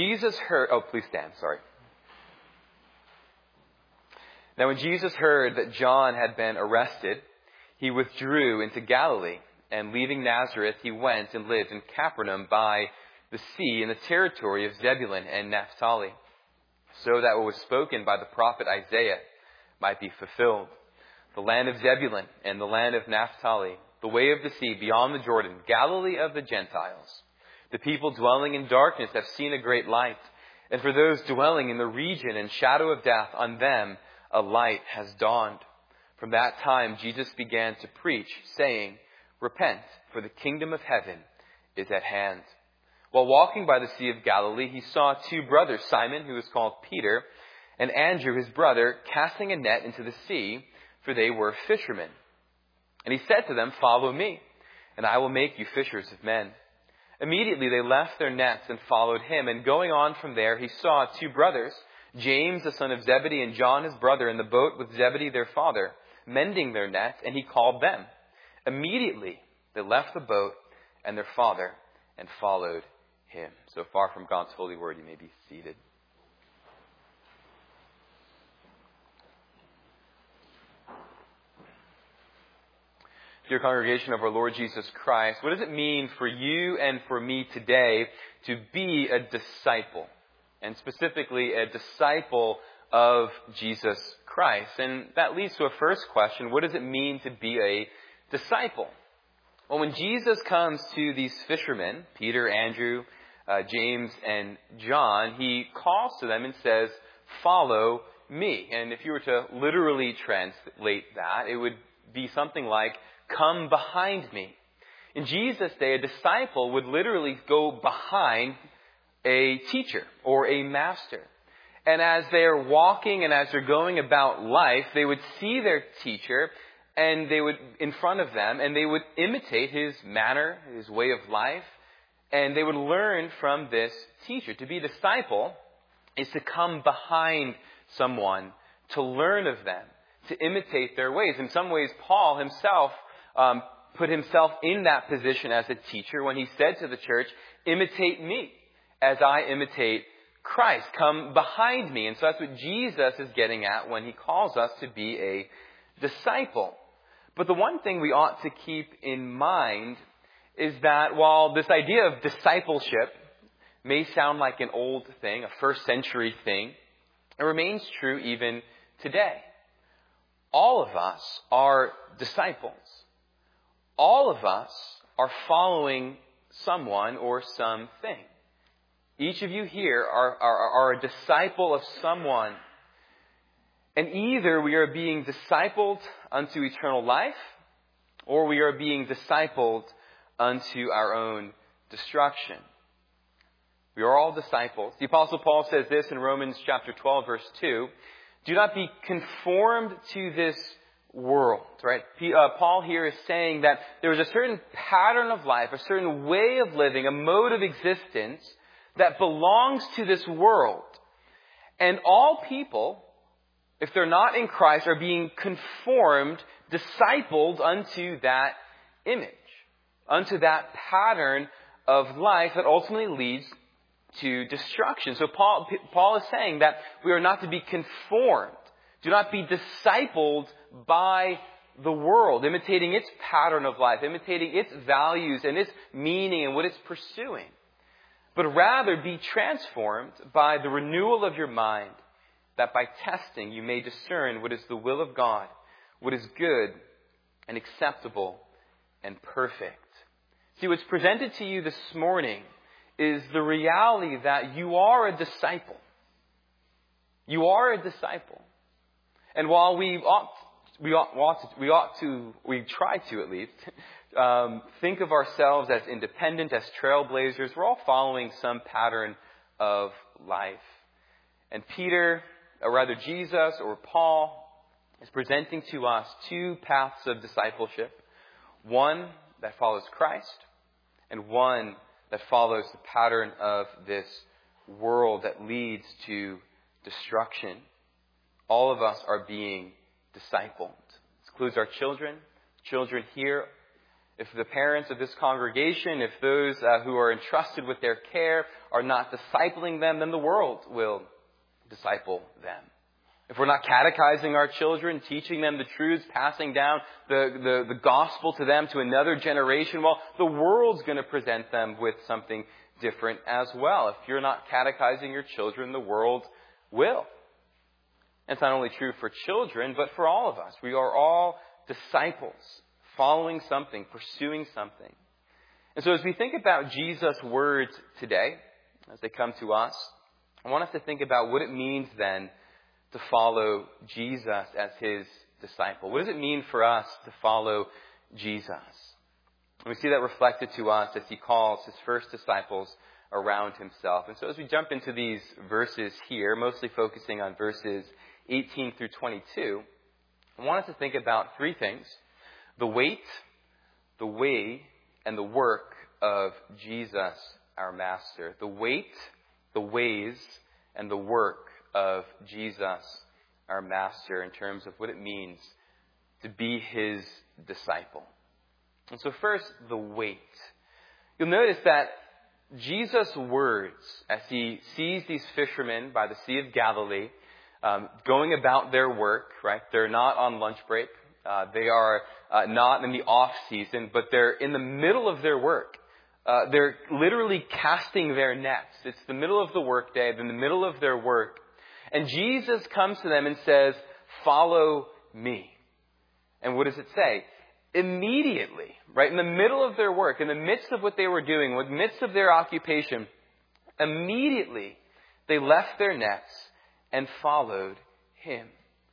Jesus heard... Oh, please stand. Sorry. Now, when Jesus heard that John had been arrested, he withdrew into Galilee. And leaving Nazareth, he went and lived in Capernaum by the sea in the territory of Zebulun and Naphtali, so that what was spoken by the prophet Isaiah might be fulfilled. The land of Zebulun and the land of Naphtali, the way of the sea beyond the Jordan, Galilee of the Gentiles. The people dwelling in darkness have seen a great light. And for those dwelling in the region and shadow of death, on them a light has dawned. From that time Jesus began to preach, saying, Repent, for the kingdom of heaven is at hand. While walking by the Sea of Galilee, he saw two brothers, Simon, who was called Peter, and Andrew, his brother, casting a net into the sea, for they were fishermen. And he said to them, Follow me, and I will make you fishers of men. Immediately they left their nets and followed him. And going on from there, he saw two brothers, James, the son of Zebedee, and John, his brother, in the boat with Zebedee, their father, mending their nets, and he called them. Immediately they left the boat and their father and followed him. So far from God's holy word, you may be seated. Dear congregation of our Lord Jesus Christ, what does it mean for you and for me today to be a disciple? And specifically, a disciple of Jesus Christ. And that leads to a first question. What does it mean to be a disciple? Well, when Jesus comes to these fishermen, Peter, Andrew, James, and John, he calls to them and says, Follow me. And if you were to literally translate that, it would be something like, Come behind me. In Jesus' day, a disciple would literally go behind a teacher or a master. And as they're walking and as they're going about life, they would see their teacher and they would, in front of them, and they would imitate his manner, his way of life, and they would learn from this teacher. To be a disciple is to come behind someone, to learn of them, to imitate their ways. In some ways, Paul himself put himself in that position as a teacher when he said to the church, Imitate me as I imitate Christ. Come behind me. And so that's what Jesus is getting at when he calls us to be a disciple. But the one thing we ought to keep in mind is that while this idea of discipleship may sound like an old thing, a first century thing, it remains true even today. All of us are disciples. All of us are following someone or something. Each of you here are a disciple of someone. And either we are being discipled unto eternal life, or we are being discipled unto our own destruction. We are all disciples. The Apostle Paul says this in Romans chapter 12, verse 2. Do not be conformed to this world, right? Paul here is saying that there is a certain pattern of life, a certain way of living, a mode of existence that belongs to this world. And all people, if they're not in Christ, are being conformed, discipled unto that image, unto that pattern of life that ultimately leads to destruction. So Paul is saying that we are not to be conformed. Do not be discipled by the world, imitating its pattern of life, imitating its values and its meaning and what it's pursuing. But rather be transformed by the renewal of your mind, that by testing you may discern what is the will of God, what is good and acceptable and perfect. See, what's presented to you this morning is the reality that you are a disciple. You are a disciple. And while we try to at least, think of ourselves as independent, as trailblazers, we're all following some pattern of life. And Jesus or Paul is presenting to us two paths of discipleship. One that follows Christ, and one that follows the pattern of this world that leads to destruction. All of us are being discipled. This includes our children here If the parents of this congregation, if those who are entrusted with their care are not discipling them, then the world will disciple them. If we're not catechizing our children, teaching them the truths, passing down the gospel to them, to another generation, well, the world's going to present them with something different as well. If you're not catechizing your children, the world will. And it's not only true for children, but for all of us. We are all disciples, following something, pursuing something. And so as we think about Jesus' words today, as they come to us, I want us to think about what it means then to follow Jesus as his disciple. What does it mean for us to follow Jesus? And we see that reflected to us as he calls his first disciples around himself. And so as we jump into these verses here, mostly focusing on verses 18 through 22, I want us to think about three things: the weight, the way, and the work of Jesus, our Master. The weight, the ways, and the work of Jesus, our Master, in terms of what it means to be his disciple. And so first, the weight. You'll notice that Jesus' words, as he sees these fishermen by the Sea of Galilee, going about their work, right? They're not on lunch break. They are not in the off season, but they're in the middle of their work. They're literally casting their nets. It's the middle of the workday, in the middle of their work. And Jesus comes to them and says, "Follow me." And what does it say? Immediately, right in the middle of their work, in the midst of what they were doing, in the midst of their occupation, immediately they left their nets and followed him.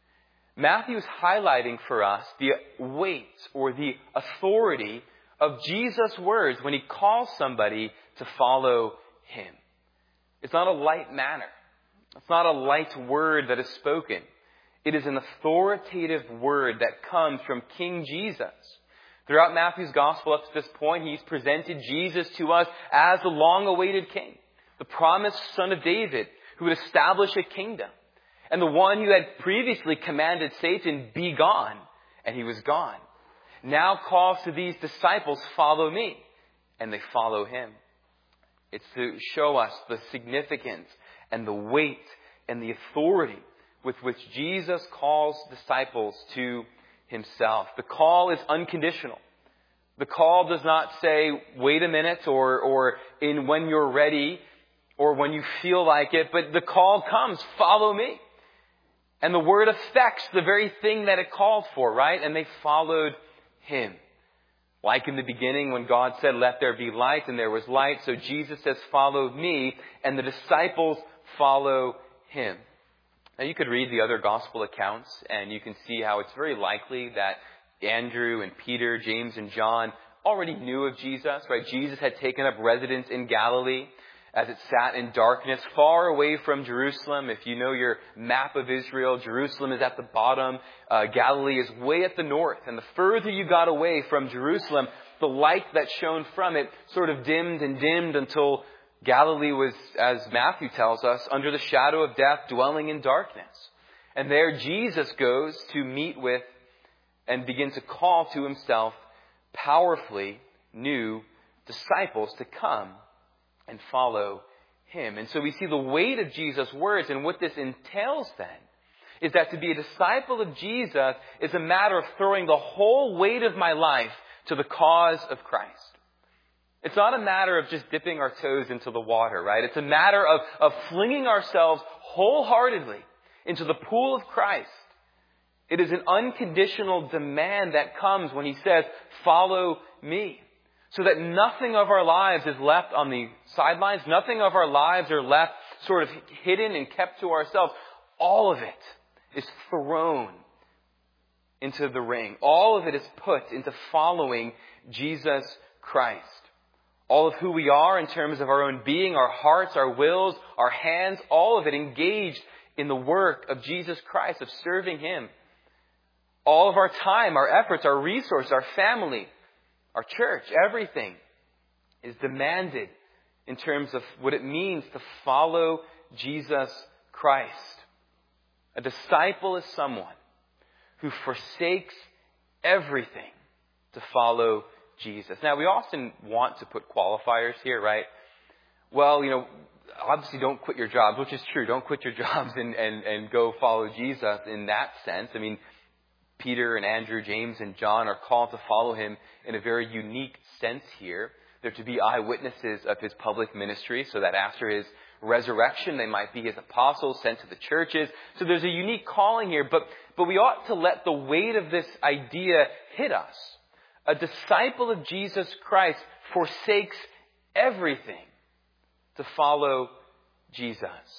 Matthew is highlighting for us the weight or the authority of Jesus' words when he calls somebody to follow him. It's not a light manner. It's not a light word that is spoken. It is an authoritative word that comes from King Jesus. Throughout Matthew's gospel up to this point, he's presented Jesus to us as the long-awaited king, the promised son of David, who would establish a kingdom, and the one who had previously commanded Satan, "Be gone," and he was gone, now calls to these disciples, "Follow me," and they follow him. It's to show us the significance and the weight and the authority with which Jesus calls disciples to himself. The call is unconditional. The call does not say, "Wait a minute," or "in when you're ready," or "when you feel like it," but the call comes, "Follow me." And the word affects the very thing that it called for, right? And they followed him. Like in the beginning when God said, "Let there be light," and there was light. So Jesus says, "Follow me," and the disciples follow him. Now you could read the other gospel accounts and you can see how it's very likely that Andrew and Peter, James and John already knew of Jesus, right? Jesus had taken up residence in Galilee as it sat in darkness, far away from Jerusalem. If you know your map of Israel, Jerusalem is at the bottom. Galilee is way at the north. And the further you got away from Jerusalem, the light that shone from it sort of dimmed and dimmed until Galilee was, as Matthew tells us, under the shadow of death, dwelling in darkness. And there Jesus goes to meet with and begin to call to himself powerfully new disciples to come and follow him. And so we see the weight of Jesus' words, and what this entails then is that to be a disciple of Jesus is a matter of throwing the whole weight of my life to the cause of Christ. It's not a matter of just dipping our toes into the water, right? It's a matter of flinging ourselves wholeheartedly into the pool of Christ. It is an unconditional demand that comes when he says, "Follow me." So that nothing of our lives is left on the sidelines. Nothing of our lives are left sort of hidden and kept to ourselves. All of it is thrown into the ring. All of it is put into following Jesus Christ. All of who we are in terms of our own being, our hearts, our wills, our hands, all of it engaged in the work of Jesus Christ, of serving him. All of our time, our efforts, our resources, our family, our church, everything is demanded in terms of what it means to follow Jesus Christ. A disciple is someone who forsakes everything to follow Jesus. Now, we often want to put qualifiers here, right? Well, obviously don't quit your jobs, which is true. Don't quit your jobs and go follow Jesus in that sense. I mean, Peter and Andrew, James and John are called to follow him in a very unique sense here. They're to be eyewitnesses of his public ministry, so that after his resurrection, they might be his apostles sent to the churches. So there's a unique calling here, but we ought to let the weight of this idea hit us. A disciple of Jesus Christ forsakes everything to follow Jesus.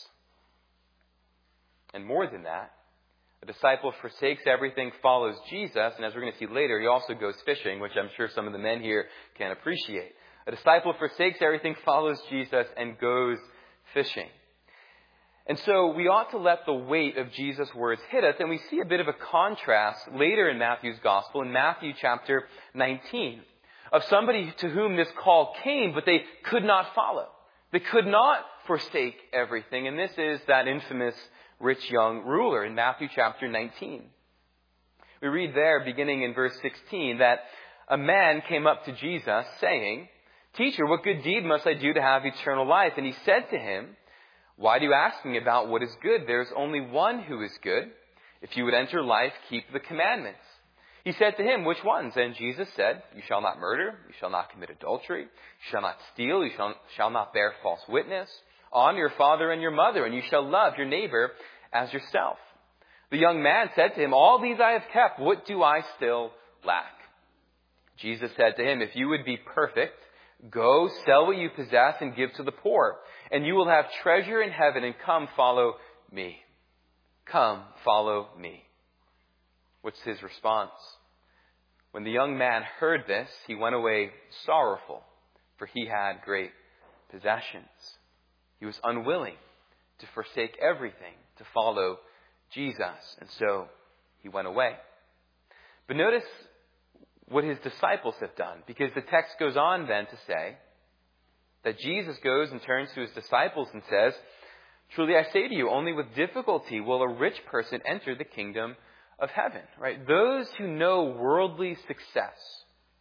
And more than that, a disciple forsakes everything, follows Jesus, and as we're going to see later, he also goes fishing, which I'm sure some of the men here can appreciate. A disciple forsakes everything, follows Jesus, and goes fishing. And so we ought to let the weight of Jesus' words hit us, and we see a bit of a contrast later in Matthew's Gospel, in Matthew chapter 19, of somebody to whom this call came, but they could not follow. They could not forsake everything, and this is that infamous rich young ruler in Matthew chapter 19. We read there, beginning in verse 16, that a man came up to Jesus saying, "Teacher, what good deed must I do to have eternal life?" And he said to him, "Why do you ask me about what is good? There is only one who is good. If you would enter life, keep the commandments." He said to him, "Which ones?" And Jesus said, "You shall not murder, you shall not commit adultery, you shall not steal, you shall not bear false witness. Honor your father and your mother, and you shall love your neighbor as yourself." The young man said to him, "All these I have kept. What do I still lack?" Jesus said to him, "If you would be perfect, go, sell what you possess and give to the poor, and you will have treasure in heaven, and come follow me." Come, follow me. What's his response? When the young man heard this, he went away sorrowful, for he had great possessions. He was unwilling to forsake everything to follow Jesus, and so he went away. But notice what his disciples have done, because the text goes on then to say that Jesus goes and turns to his disciples and says, "Truly I say to you, only with difficulty will a rich person enter the kingdom of heaven." Right? Those who know worldly success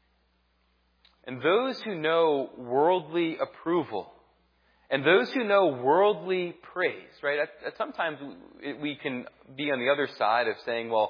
and those who know worldly approval and those who know worldly praise, right? Sometimes we can be on the other side of saying, well,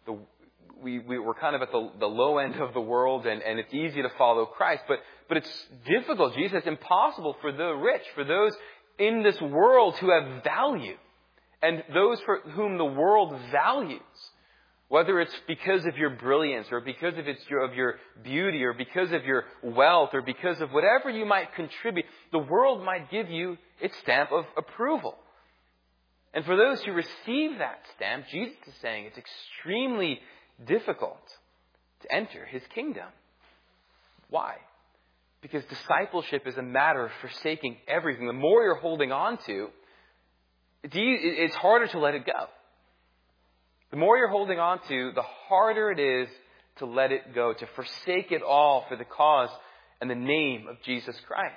we're kind of at the low end of the world and it's easy to follow Christ, but it's difficult. Jesus, it's impossible for the rich, for those in this world who have value and those for whom the world values. Whether it's because of your brilliance or because of your beauty or because of your wealth or because of whatever you might contribute, the world might give you its stamp of approval. And for those who receive that stamp, Jesus is saying it's extremely difficult to enter his kingdom. Why? Because discipleship is a matter of forsaking everything. The more you're holding on to, it's harder to let it go. The more you're holding on to, the harder it is to let it go, to forsake it all for the cause and the name of Jesus Christ.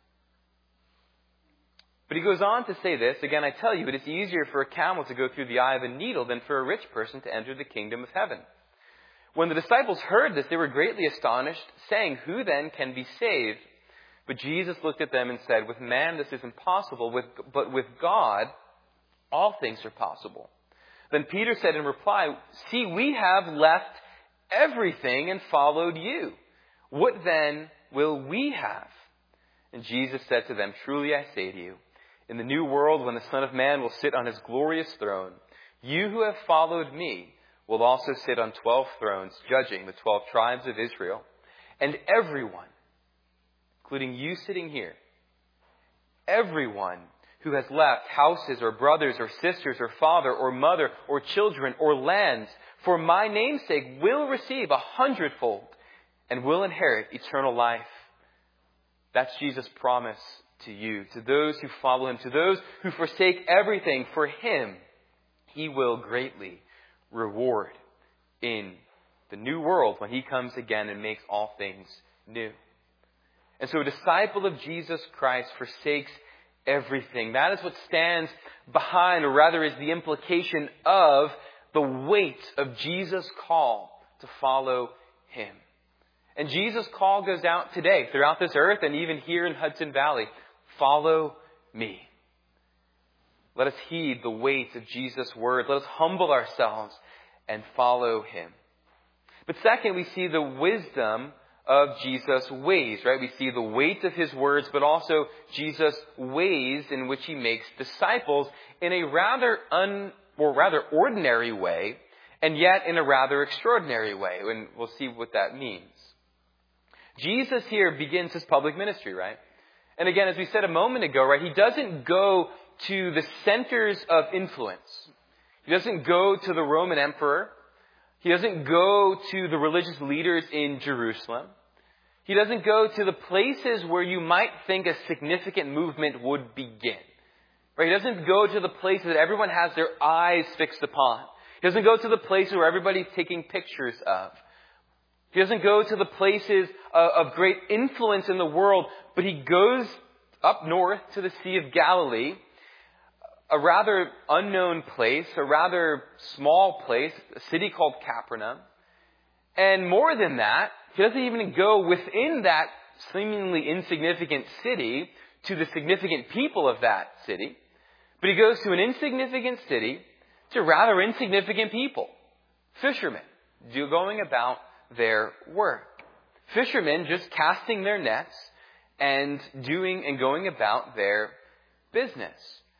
But he goes on to say this, again, I tell you, it is easier for a camel to go through the eye of a needle than for a rich person to enter the kingdom of heaven. When the disciples heard this, they were greatly astonished, saying, "Who then can be saved?" But Jesus looked at them and said, "With man this is impossible, but with God all things are possible." Then Peter said in reply, "See, we have left everything and followed you. What then will we have?" And Jesus said to them, "Truly I say to you, in the new world when the Son of Man will sit on his glorious throne, you who have followed me will also sit on 12 thrones, judging the 12 tribes of Israel. And everyone, including you sitting here, everyone who has left houses or brothers or sisters or father or mother or children or lands for my name's sake will receive 100-fold and will inherit eternal life." That's Jesus' promise to you, to those who follow him, to those who forsake everything for him. He will greatly reward in the new world when he comes again and makes all things new. And so a disciple of Jesus Christ forsakes everything. That is what stands behind, or rather is the implication of the weight of Jesus' call to follow him. And Jesus' call goes out today throughout this earth and even here in Hudson Valley. Follow me. Let us heed the weight of Jesus' word. Let us humble ourselves and follow him. But second, we see the wisdom of Jesus' ways, right? We see the weight of his words, but also Jesus' ways in which he makes disciples in a rather ordinary way, and yet in a rather extraordinary way. And we'll see what that means. Jesus here begins his public ministry, right? And again, as we said a moment ago, right, he doesn't go to the centers of influence. He doesn't go to the Roman emperor. He doesn't go to the religious leaders in Jerusalem. He doesn't go to the places where you might think a significant movement would begin. Right? He doesn't go to the places that everyone has their eyes fixed upon. He doesn't go to the places where everybody's taking pictures of. He doesn't go to the places of great influence in the world, but he goes up north to the Sea of Galilee, a rather unknown place, a rather small place, a city called Capernaum. And more than that, he doesn't even go within that seemingly insignificant city to the significant people of that city, but he goes to an insignificant city to rather insignificant people, fishermen, going about their work. Fishermen just casting their nets and doing and going about their business.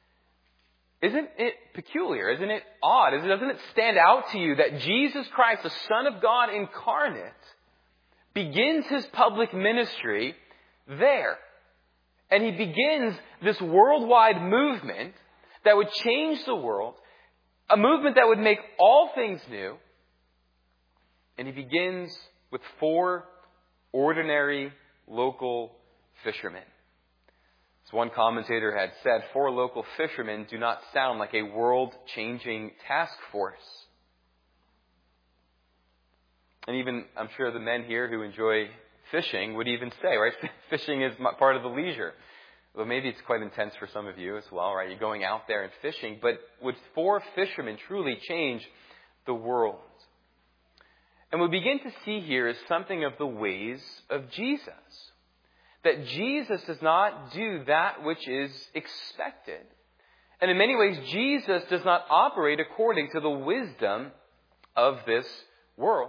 Isn't it peculiar? Isn't it odd? Doesn't it stand out to you that Jesus Christ, the Son of God incarnate, begins his public ministry there? And he begins this worldwide movement that would change the world, a movement that would make all things new. And he begins with 4 ordinary local fishermen. As one commentator had said, 4 local fishermen do not sound like a world-changing task force. And even, I'm sure the men here who enjoy fishing would even say, right, fishing is part of the leisure. Well, maybe it's quite intense for some of you as well, right? You're going out there and fishing. But would 4 fishermen truly change the world? And what we begin to see here is something of the ways of Jesus. That Jesus does not do that which is expected. And in many ways, Jesus does not operate according to the wisdom of this world.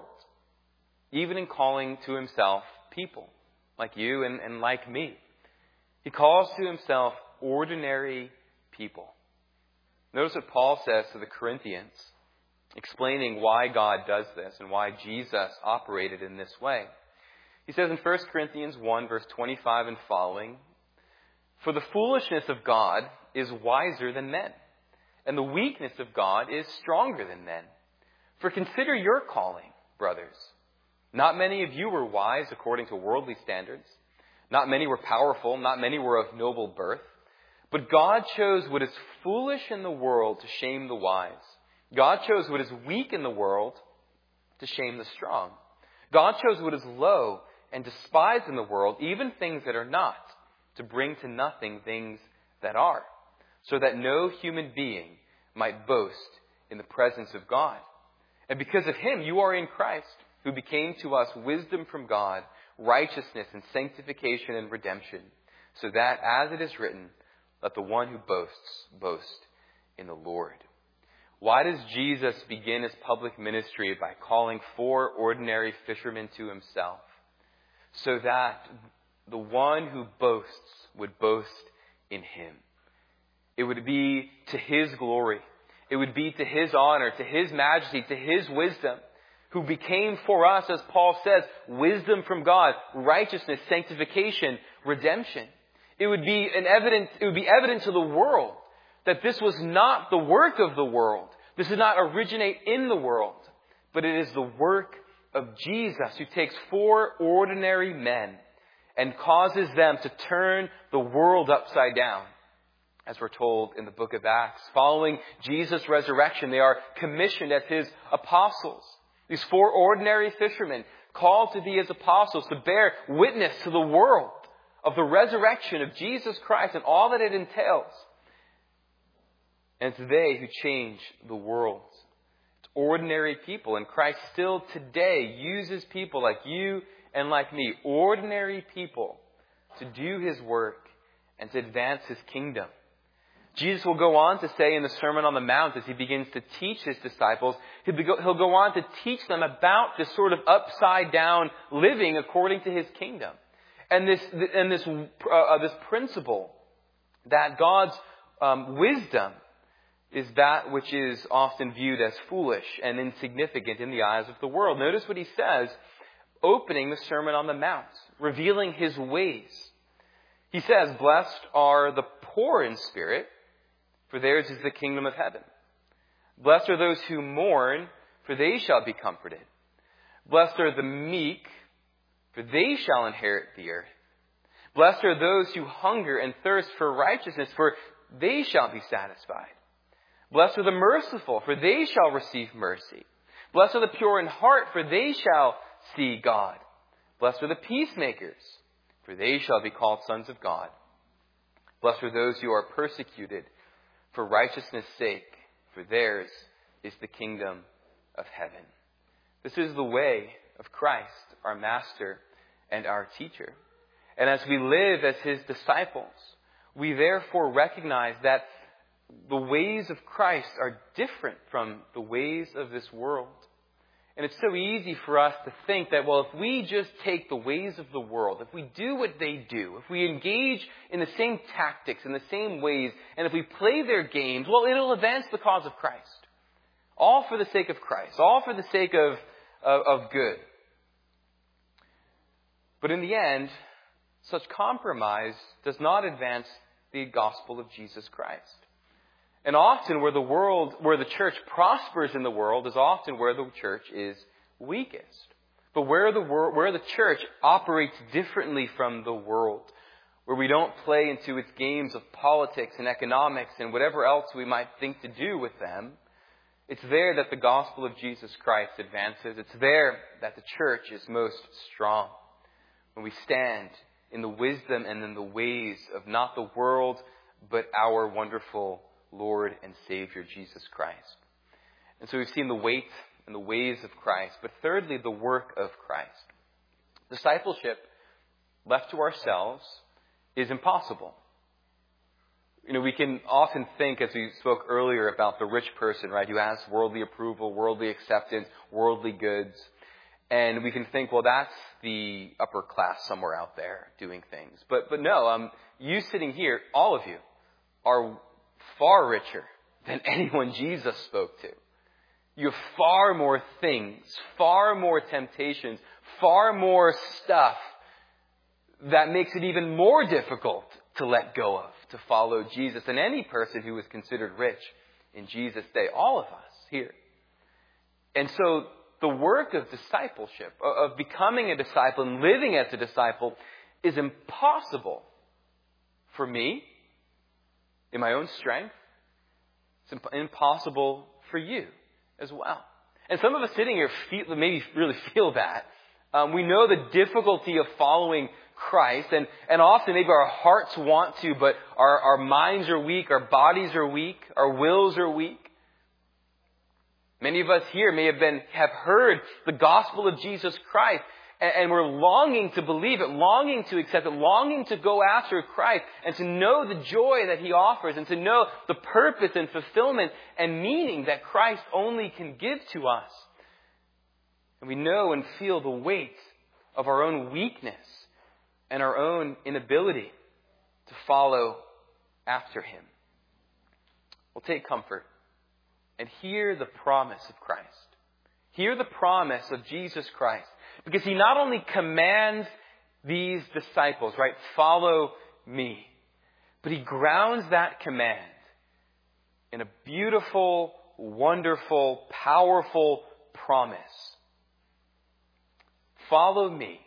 Even in calling to himself people like you and like me. He calls to himself ordinary people. Notice what Paul says to the Corinthians, explaining why God does this and why Jesus operated in this way. He says in 1 Corinthians 1, verse 25 and following, "For the foolishness of God is wiser than men, and the weakness of God is stronger than men. For consider your calling, brothers. Not many of you were wise according to worldly standards. Not many were powerful, not many were of noble birth. But God chose what is foolish in the world to shame the wise. God chose what is weak in the world to shame the strong. God chose what is low and despised in the world, even things that are not, to bring to nothing things that are, so that no human being might boast in the presence of God. And because of him, you are in Christ, who became to us wisdom from God, righteousness and sanctification and redemption, so that, as it is written, let the one who boasts, boast in the Lord." Why does Jesus begin his public ministry by calling 4 ordinary fishermen to himself? So that the one who boasts would boast in him. It would be to his glory. It would be to his honor, to his majesty, to his wisdom, who became for us, as Paul says, wisdom from God, righteousness, sanctification, redemption. It would be evident to the world that this was not the work of the world. This did not originate in the world, but it is the work of Jesus, who takes 4 ordinary men and causes them to turn the world upside down. As we're told in the book of Acts, following Jesus' resurrection, they are commissioned as his apostles. These 4 ordinary fishermen called to be his apostles, to bear witness to the world of the resurrection of Jesus Christ and all that it entails. And it's they who change the world. It's ordinary people. And Christ still today uses people like you and like me, ordinary people, to do His work and to advance His kingdom. Jesus will go on to say in the Sermon on the Mount, as He begins to teach His disciples, He'll go on to teach them about this sort of upside down living according to His kingdom. And this principle that God's wisdom is that which is often viewed as foolish and insignificant in the eyes of the world. Notice what He says, opening the Sermon on the Mount, revealing His ways. He says, "Blessed are the poor in spirit, for theirs is the kingdom of heaven. Blessed are those who mourn, for they shall be comforted. Blessed are the meek, for they shall inherit the earth. Blessed are those who hunger and thirst for righteousness, for they shall be satisfied. Blessed are the merciful, for they shall receive mercy. Blessed are the pure in heart, for they shall see God. Blessed are the peacemakers, for they shall be called sons of God. Blessed are those who are persecuted for righteousness' sake, for theirs is the kingdom of heaven." This is the way of Christ, our Master and our Teacher. And as we live as His disciples, we therefore recognize that the ways of Christ are different from the ways of this world. And it's so easy for us to think that, well, if we just take the ways of the world, if we do what they do, if we engage in the same tactics, in the same ways, and if we play their games, well, it'll advance the cause of Christ. All for the sake of Christ. All for the sake of good. But in the end, such compromise does not advance the gospel of Jesus Christ. And often where the church prospers in the world is often where the church is weakest. But where the church operates differently from the world, where we don't play into its games of politics and economics and whatever else we might think to do with them, it's there that the gospel of Jesus Christ advances. It's there that the church is most strong. When we stand in the wisdom and in the ways of not the world, but our wonderful Lord and Savior, Jesus Christ. And so we've seen the weight and the ways of Christ. But thirdly, the work of Christ. Discipleship, left to ourselves, is impossible. We can often think, as we spoke earlier, about the rich person, right, who has worldly approval, worldly acceptance, worldly goods. And we can think, well, that's the upper class somewhere out there doing things. But no, you sitting here, all of you, are far richer than anyone Jesus spoke to. You have far more things, far more temptations, far more stuff that makes it even more difficult to let go of, to follow Jesus, than any person who was considered rich in Jesus' day. All of us here. And so the work of discipleship, of becoming a disciple and living as a disciple, is impossible for me in my own strength. It's impossible for you as well. And some of us sitting here maybe really feel that. We know the difficulty of following Christ, and often maybe our hearts want to, but our minds are weak, our bodies are weak, our wills are weak. Many of us here may have heard the gospel of Jesus Christ, and we're longing to believe it, longing to accept it, longing to go after Christ, and to know the joy that He offers, and to know the purpose and fulfillment and meaning that Christ only can give to us. And we know and feel the weight of our own weakness and our own inability to follow after Him. Well, take comfort and hear the promise of Christ. Hear the promise of Jesus Christ. Because He not only commands these disciples, right, follow me, but He grounds that command in a beautiful, wonderful, powerful promise. Follow me,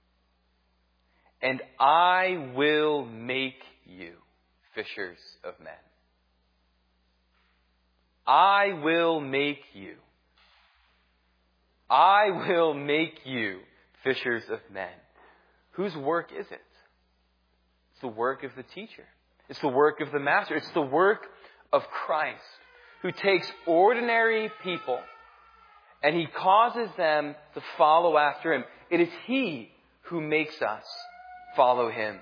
and I will make you fishers of men. I will make you. I will make you fishers of men. Whose work is it? It's the work of the teacher. It's the work of the master. It's the work of Christ, who takes ordinary people and He causes them to follow after Him. It is He who makes us follow Him.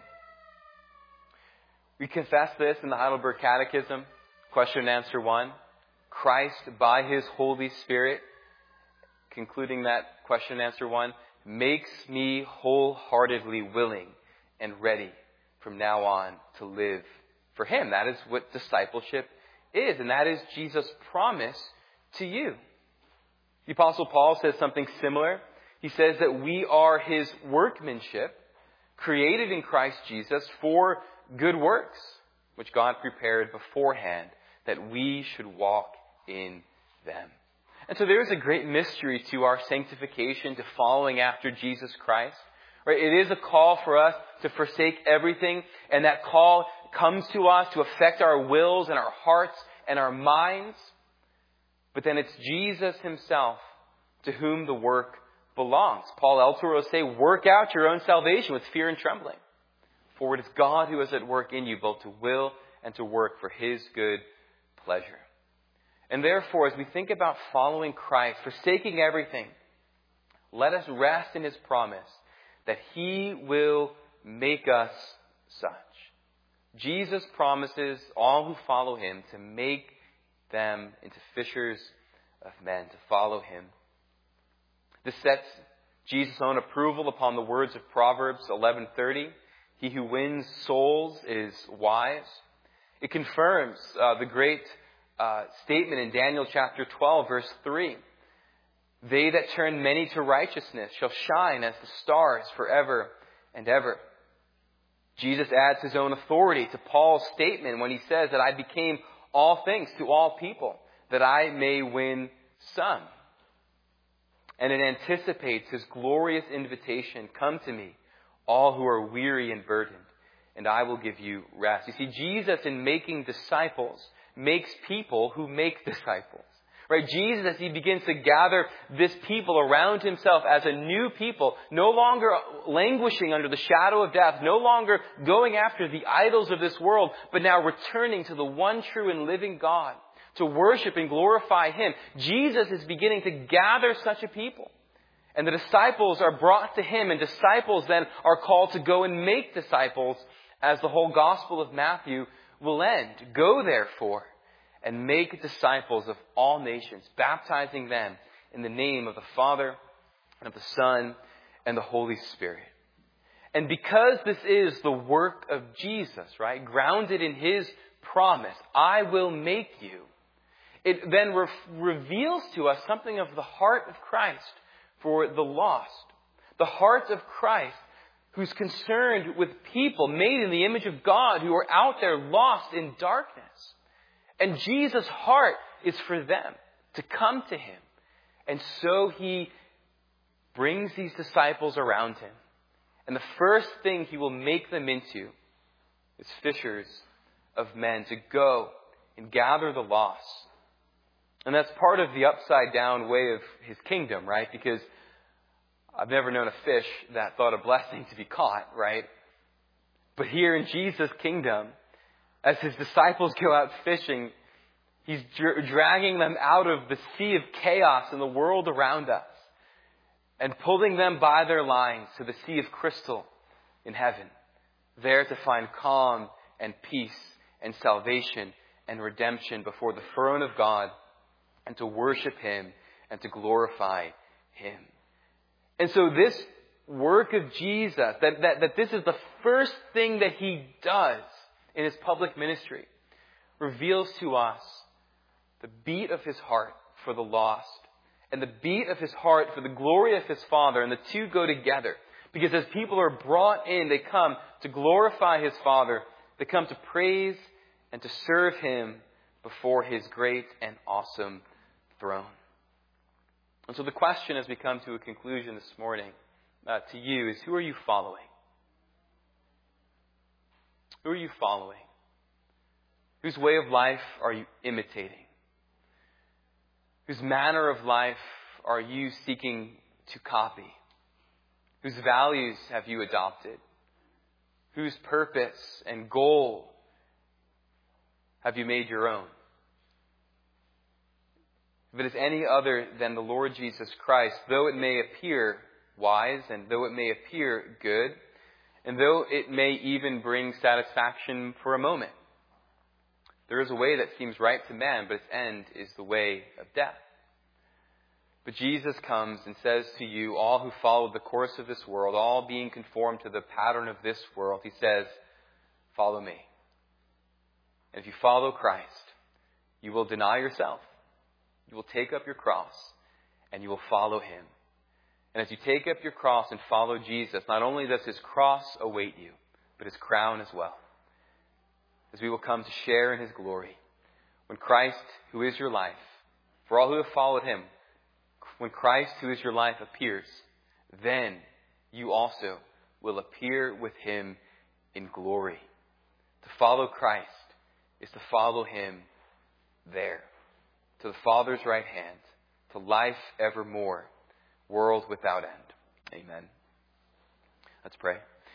We confess this in the Heidelberg Catechism, question and answer 1. Christ, by His Holy Spirit, concluding that question and answer 1, makes me wholeheartedly willing and ready from now on to live for Him. That is what discipleship is, and that is Jesus' promise to you. The Apostle Paul says something similar. He says that we are His workmanship, created in Christ Jesus for good works, which God prepared beforehand that we should walk in them. And so there is a great mystery to our sanctification, to following after Jesus Christ. Right? It is a call for us to forsake everything, and that call comes to us to affect our wills and our hearts and our minds. But then it's Jesus Himself to whom the work belongs. Paul elsewhere will say, work out your own salvation with fear and trembling. For it is God who is at work in you, both to will and to work for His good pleasure. And therefore, as we think about following Christ, forsaking everything, let us rest in His promise that He will make us such. Jesus promises all who follow Him to make them into fishers of men, to follow Him. This sets Jesus' own approval upon the words of Proverbs 11:30. He who wins souls is wise. It confirms the great statement in Daniel chapter 12, verse 3. They that turn many to righteousness shall shine as the stars forever and ever. Jesus adds His own authority to Paul's statement when he says that I became all things to all people, that I may win some. And it anticipates His glorious invitation, come to me, all who are weary and burdened, and I will give you rest. You see, Jesus, in making disciples, makes people who make disciples. Right? Jesus, as He begins to gather this people around Himself as a new people, no longer languishing under the shadow of death, no longer going after the idols of this world, but now returning to the one true and living God, to worship and glorify Him. Jesus is beginning to gather such a people. And the disciples are brought to Him, and disciples then are called to go and make disciples, as the whole Gospel of Matthew will end. Go therefore and make disciples of all nations, baptizing them in the name of the Father and of the Son and the Holy Spirit. And because this is the work of Jesus, right, grounded in His promise, I will make you, it then reveals to us something of the heart of Christ for the lost. The heart of Christ, who's concerned with people made in the image of God who are out there lost in darkness. And Jesus' heart is for them to come to Him. And so He brings these disciples around Him. And the first thing He will make them into is fishers of men, to go and gather the lost. And that's part of the upside down way of His kingdom, right? Because I've never known a fish that thought a blessing to be caught, right? But here in Jesus' kingdom, as His disciples go out fishing, He's dragging them out of the sea of chaos in the world around us and pulling them by their lines to the sea of crystal in heaven, there to find calm and peace and salvation and redemption before the throne of God, and to worship Him and to glorify Him. And so this work of Jesus, that this is the first thing that He does in His public ministry, reveals to us the beat of His heart for the lost and the beat of His heart for the glory of His Father. And the two go together. Because as people are brought in, they come to glorify His Father. They come to praise and to serve Him before His great and awesome throne. And so the question as we come to a conclusion this morning to you is, who are you following? Who are you following? Whose way of life are you imitating? Whose manner of life are you seeking to copy? Whose values have you adopted? Whose purpose and goal have you made your own? If it is any other than the Lord Jesus Christ, though it may appear wise, and though it may appear good, and though it may even bring satisfaction for a moment. There is a way that seems right to man, but its end is the way of death. But Jesus comes and says to you, all who follow the course of this world, all being conformed to the pattern of this world, he says, follow me. And if you follow Christ, you will deny yourself. You will take up your cross and you will follow him. And as you take up your cross and follow Jesus, not only does his cross await you, but his crown as well. As we will come to share in his glory. When Christ, who is your life, for all who have followed him, when Christ, who is your life, appears, then you also will appear with him in glory. To follow Christ is to follow him there, to the Father's right hand, to life evermore, world without end. Amen. Let's pray.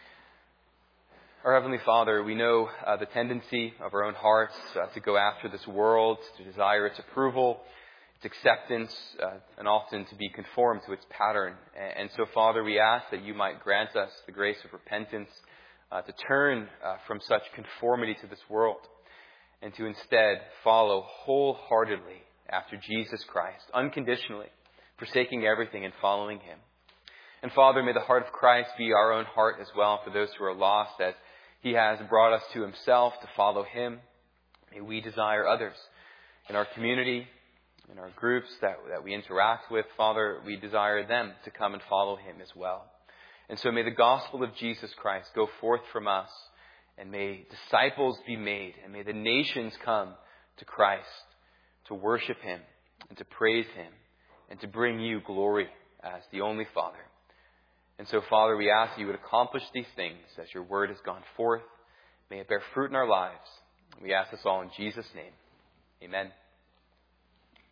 Our Heavenly Father, we know the tendency of our own hearts to go after this world, to desire its approval, its acceptance, and often to be conformed to its pattern. And so, Father, we ask that you might grant us the grace of repentance, to turn from such conformity to this world, and to instead follow wholeheartedly after Jesus Christ, unconditionally, forsaking everything and following him. And Father, may the heart of Christ be our own heart as well for those who are lost, as he has brought us to himself to follow him. May we desire others in our community, in our groups that we interact with. Father, we desire them to come and follow him as well. And so may the gospel of Jesus Christ go forth from us, and may disciples be made, and may the nations come to Christ to worship him and to praise him and to bring you glory as the only Father. And so, Father, we ask you would accomplish these things as your word has gone forth. May it bear fruit in our lives. We ask this all in Jesus' name. Amen.